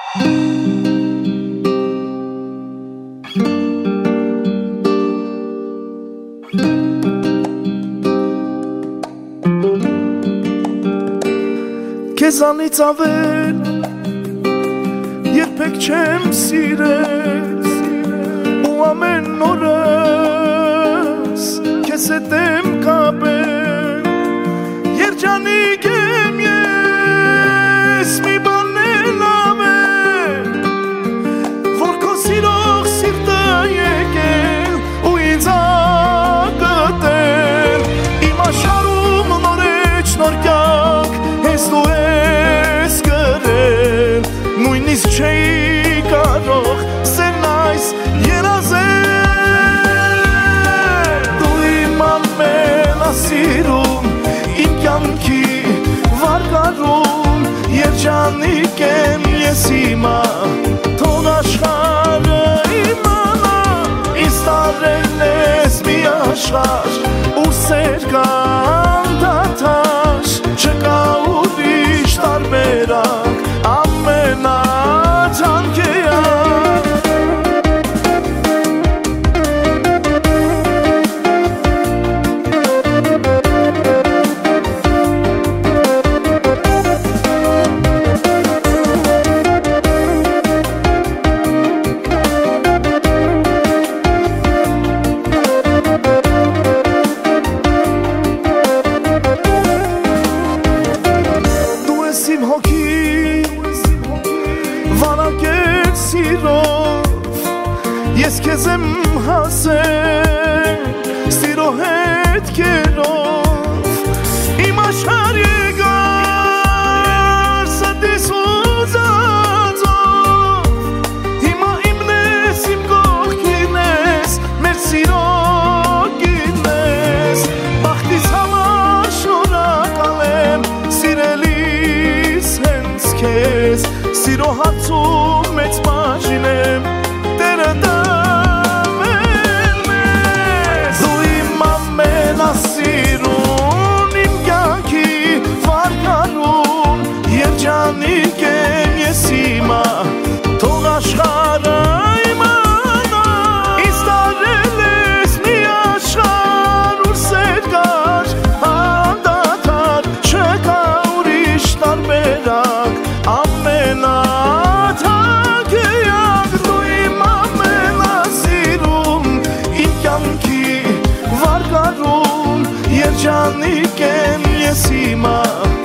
Քեզանից ավել երբեք չեմ սիրել ու ամեն օրս քեզ հետ եմ կապել երջանիկ եմ ես մի բան էլ ավել որ քո սիրող սիրտը եկել ու ինձ ակտել իմ աշխարհում նորեջ նոր կյանք հենց դու ես գրել նույնիսկ չէի կարող սերն այս երազել դու իմ ամենասիրուն իմ կյանքի վարկարուն երջանիկ եմ ես հիմա թող աշխարհը իմանա ինձ տարել ես մի աշխարհ ու սեր կանդադար չկա ուրիշ տարբերակ ամենաջանկեակ Ես քեզ եմ հասել սիրո հետքերով իմ աշխարհ եկար սատիս ուզածով հիմա իմն ես իմ կողքին ես մեր սիրո գինես բախտիս համար շնորհակալ եմ սիրելիս հենց քեզ սիրո հարցում մեծ բաժին եմ Տերը Սիրուն իմ կյանքի վարկարուն երջանիկ եմ ես հիմա թող աշխարհը իմանա ինձ տարել ես մի աշխարհ ուր սեր կար անդադար չկա ուրիշ տարբերակ ամենաջանկեակ դու իմ ամենասիրուն իմ կյանքի վարկարուն երջանիկ եմ ես հիմա